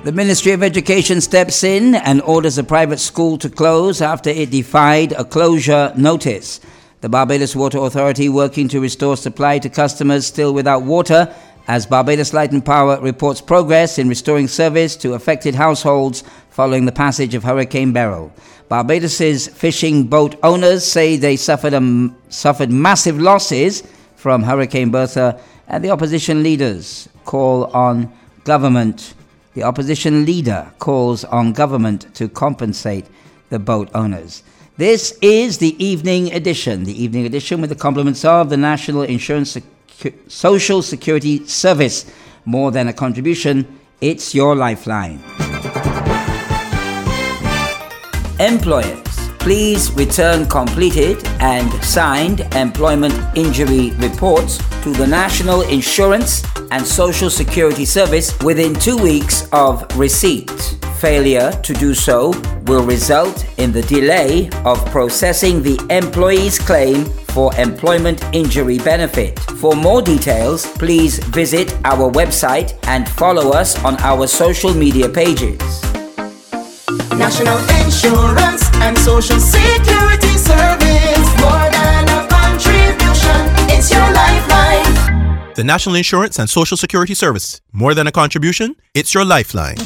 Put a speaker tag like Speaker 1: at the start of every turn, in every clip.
Speaker 1: The Ministry of Education steps in and orders a private school to close after it defied a closure notice. The Barbados Water Authority working to restore supply to customers still without water as Barbados Light and Power reports progress in restoring service to affected households following the passage of Hurricane Beryl. Barbados's fishing boat owners say they suffered massive losses from Hurricane Bertha, and the opposition leader calls on government to compensate the boat owners. This is the evening edition with the compliments of the National Insurance Social Security Service. More than a contribution, it's your lifeline. Employers, please return completed and signed employment injury reports to the National Insurance and Social Security Service within 2 weeks of receipt. Failure to do so will result in the delay of processing the employee's claim for employment injury benefit. For more details, please visit our website and follow us on our social media pages.
Speaker 2: National Insurance and Social Security Service, more than a contribution, it's your lifeline.
Speaker 3: The National Insurance and Social Security Service, more than a contribution, it's your lifeline.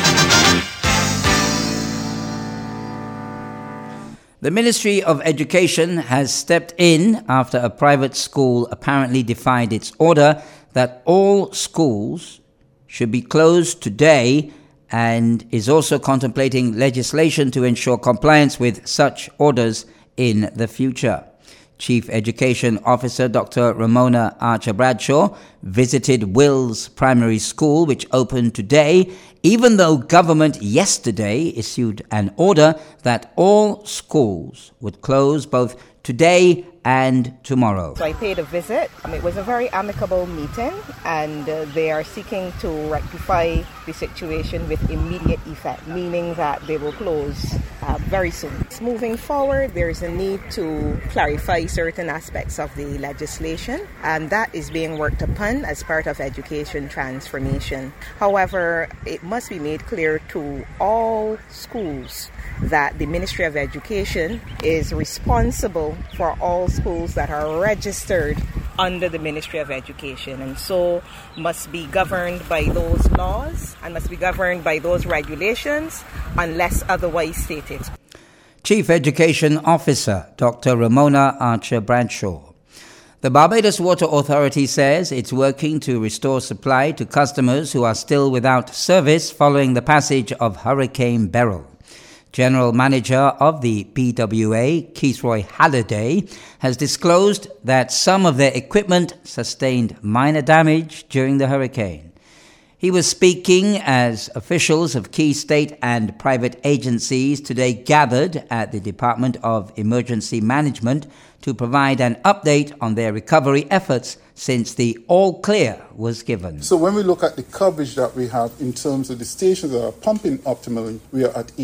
Speaker 1: The Ministry of Education has stepped in after a private school apparently defied its order that all schools should be closed today, and is also contemplating legislation to ensure compliance with such orders in the future. Chief Education Officer Dr. Ramona Archer-Bradshaw visited Wills Primary School, which opened today, even though government yesterday issued an order that all schools would close both today and tomorrow.
Speaker 4: So I paid a visit. It was a very amicable meeting, and they are seeking to rectify the situation with immediate effect, meaning that they will close very soon. Moving forward, there is a need to clarify certain aspects of the legislation, and that is being worked upon as part of education transformation. However, it must be made clear to all schools that the Ministry of Education is responsible for all schools that are registered under the Ministry of Education, and so must be governed by those laws and must be governed by those regulations unless otherwise stated.
Speaker 1: Chief Education Officer Dr. Ramona Archer-Bradshaw. The Barbados Water Authority says it's working to restore supply to customers who are still without service following the passage of Hurricane Beryl. General Manager of the BWA, Keithroy Halliday, has disclosed that some of their equipment sustained minor damage during the hurricane. He was speaking as officials of key state and private agencies today gathered at the Department of Emergency Management to provide an update on their recovery efforts since the all clear was given.
Speaker 5: So when we look at the coverage that we have in terms of the stations that are pumping optimally, we are at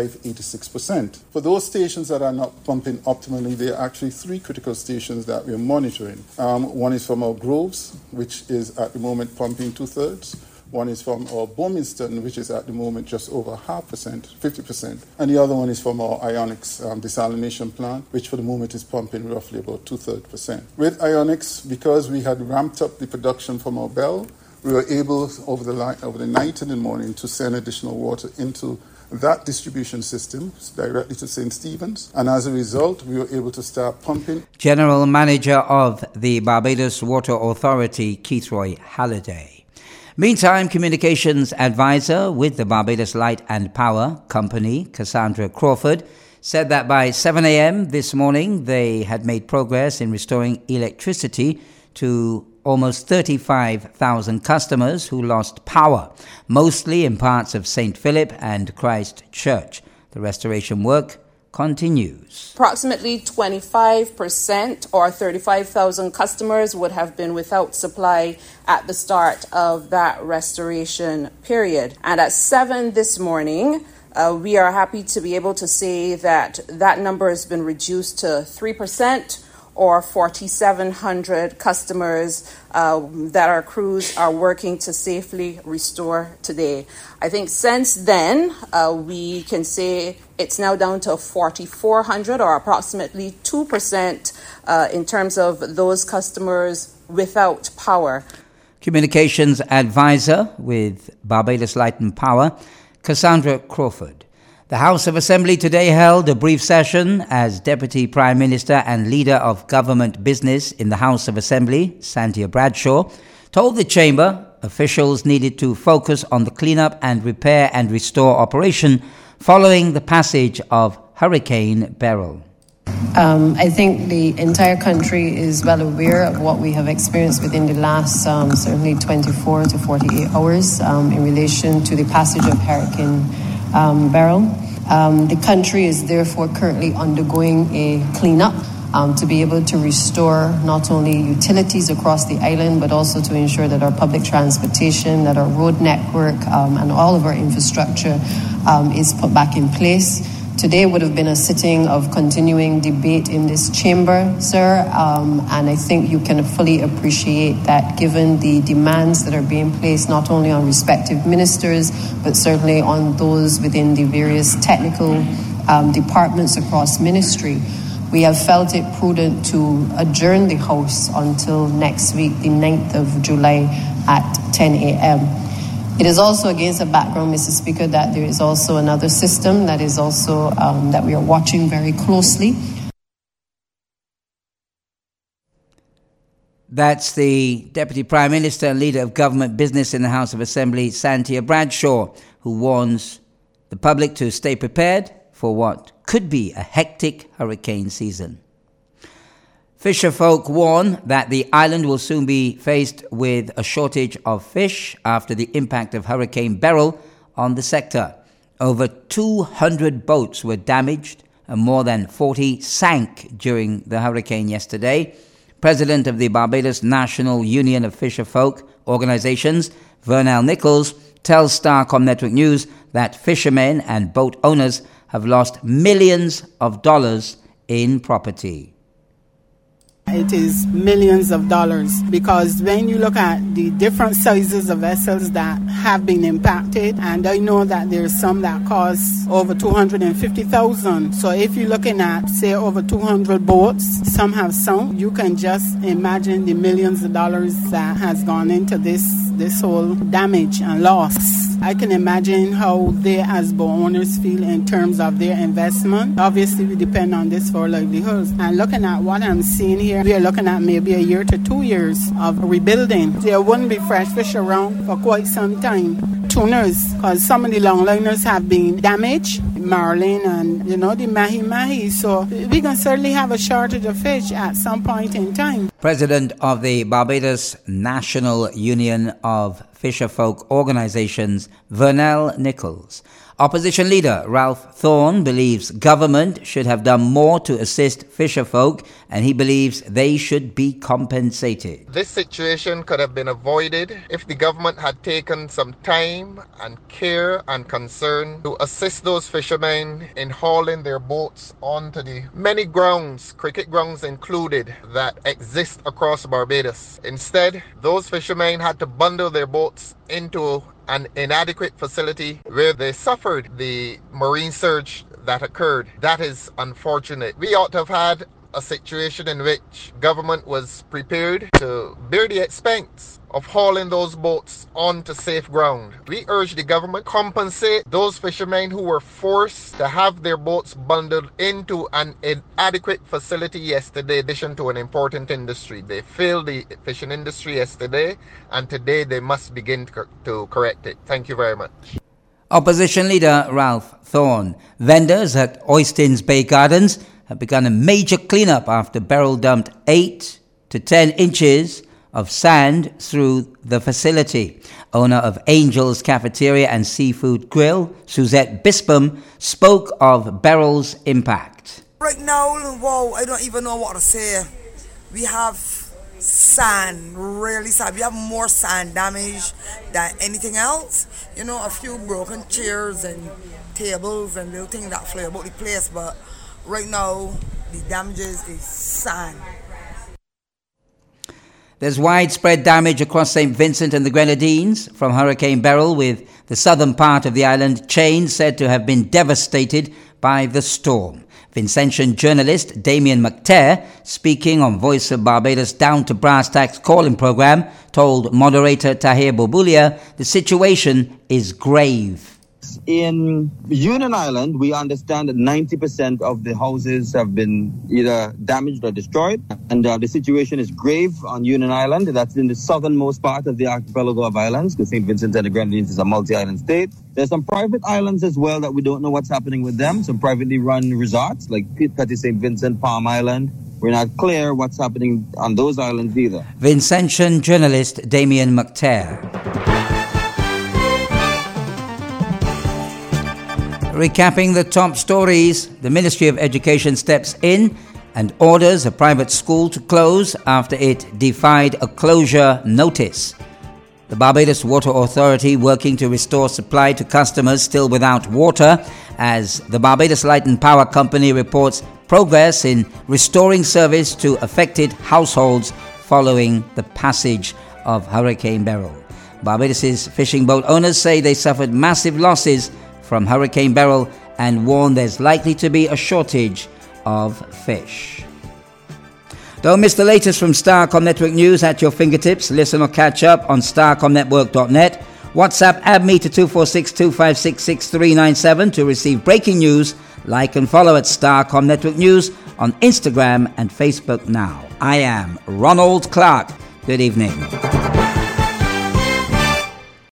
Speaker 5: 85-86%. For those stations that are not pumping optimally, there are actually 3 critical stations that we are monitoring. One is from our Groves, which is at the moment pumping 2/3. One is from our Borminston, which is at the moment just over 50%. And the other one is from our Ionics desalination plant, which for the moment is pumping roughly about 2/3%. With Ionics, because we had ramped up the production from our Bell, we were able over the night and the morning to send additional water into that distribution system directly to St. Stephen's. And as a result, we were able to start pumping.
Speaker 1: General Manager of the Barbados Water Authority, Keithroy Halliday. Meantime, Communications Advisor with the Barbados Light and Power Company, Cassandra Crawford, said that by 7 a.m. this morning, they had made progress in restoring electricity to almost 35,000 customers who lost power, mostly in parts of St. Philip and Christ Church. The restoration work continues.
Speaker 6: Approximately 25% or 35,000 customers would have been without supply at the start of that restoration period. And at 7 this morning, we are happy to be able to say that that number has been reduced to 3%, or 4,700 customers that our crews are working to safely restore today. I think since then, we can say it's now down to 4,400, or approximately 2% in terms of those customers without power.
Speaker 1: Communications advisor with Barbados Light and Power, Cassandra Crawford. The House of Assembly today held a brief session as Deputy Prime Minister and Leader of Government Business in the House of Assembly, Santia Bradshaw, told the Chamber officials needed to focus on the cleanup and repair and restore operation following the passage of Hurricane Beryl.
Speaker 7: I think the entire country is well aware of what we have experienced within the last certainly 24 to 48 hours in relation to the passage of Hurricane Beryl. The country is therefore currently undergoing a cleanup to be able to restore not only utilities across the island, but also to ensure that our public transportation, that our road network, and all of our infrastructure is put back in place. Today would have been a sitting of continuing debate in this chamber, sir, and I think you can fully appreciate that given the demands that are being placed not only on respective ministers, but certainly on those within the various technical departments across ministry. We have felt it prudent to adjourn the House until next week, the 9th of July at 10 a.m. It is also against a background, Mr. Speaker, that there is also another system that is also that we are watching very closely.
Speaker 1: That's the Deputy Prime Minister and Leader of Government Business in the House of Assembly, Santia Bradshaw, who warns the public to stay prepared for what could be a hectic hurricane season. Fisherfolk warn that the island will soon be faced with a shortage of fish after the impact of Hurricane Beryl on the sector. Over 200 boats were damaged and more than 40 sank during the hurricane yesterday. President of the Barbados National Union of Fisherfolk Organizations, Vernell Nichols, tells Starcom Network News that fishermen and boat owners have lost millions of dollars in property.
Speaker 8: It is millions of dollars, because when you look at the different sizes of vessels that have been impacted, and I know that there's some that cost over $250,000. So if you're looking at, say, over 200 boats, some have sunk, you can just imagine the millions of dollars that has gone into this whole damage and loss. I can imagine how they as boat owners feel in terms of their investment. Obviously, we depend on this for livelihoods. And looking at what I'm seeing here, we are looking at maybe a year to 2 years of rebuilding. There wouldn't be fresh fish around for quite some time. Tuners, because some of the longliners have been damaged, marlin and, the mahi-mahi. So we can certainly have a shortage of fish at some point in time.
Speaker 1: President of the Barbados National Union of Fisherfolk Organizations, Vernell Nichols. Opposition leader Ralph Thorne believes government should have done more to assist fisherfolk, and he believes they should be compensated.
Speaker 9: This situation could have been avoided if the government had taken some time and care and concern to assist those fishermen in hauling their boats onto the many grounds, cricket grounds included, that exist across Barbados. Instead, those fishermen had to bundle their boats into an inadequate facility where they suffered the marine surge that occurred. That is unfortunate. We ought to have had a situation in which government was prepared to bear the expense of hauling those boats onto safe ground. We urge the government to compensate those fishermen who were forced to have their boats bundled into an inadequate facility yesterday, in addition to an important industry. They failed the fishing industry yesterday, and today they must begin to correct it. Thank you very much.
Speaker 1: Opposition leader Ralph Thorne. Vendors at Oistins Bay Gardens have begun a major cleanup after Beryl dumped 8 to 10 inches of sand through the facility. Owner of Angel's Cafeteria and Seafood Grill, Suzette Bispam, spoke of Beryl's impact.
Speaker 10: Right now, wow, I don't even know what to say. We have sand, really sad. We have more sand damage than anything else. A few broken chairs and tables and little things that fly about the place, but right now, the damages is sand.
Speaker 1: There's widespread damage across St. Vincent and the Grenadines from Hurricane Beryl, with the southern part of the island chain said to have been devastated by the storm. Vincentian journalist Damien McTair, speaking on Voice of Barbados Down to Brass Tacks calling program, told moderator Tahir Bobulia the situation is grave.
Speaker 11: In Union Island, we understand that 90% of the houses have been either damaged or destroyed, and the situation is grave on Union Island. That's in the southernmost part of the archipelago of islands, because St. Vincent and the Grenadines is a multi-island state. There's some private islands as well that we don't know what's happening with them, some privately run resorts like Petty St. Vincent, Palm Island. We're not clear what's happening on those islands either.
Speaker 1: Vincentian journalist Damien McTair. Recapping the top stories, the Ministry of Education steps in and orders a private school to close after it defied a closure notice. The Barbados Water Authority working to restore supply to customers still without water, as the Barbados Light and Power Company reports progress in restoring service to affected households following the passage of Hurricane Beryl. Barbados' fishing boat owners say they suffered massive losses from Hurricane Beryl and warn there's likely to be a shortage of fish. Don't miss the latest from Starcom Network News at your fingertips. Listen or catch up on starcomnetwork.net. WhatsApp add me to 246-256-6397 to receive breaking news. Like and follow at Starcom Network News on Instagram and Facebook now. I am Ronald Clark. Good evening.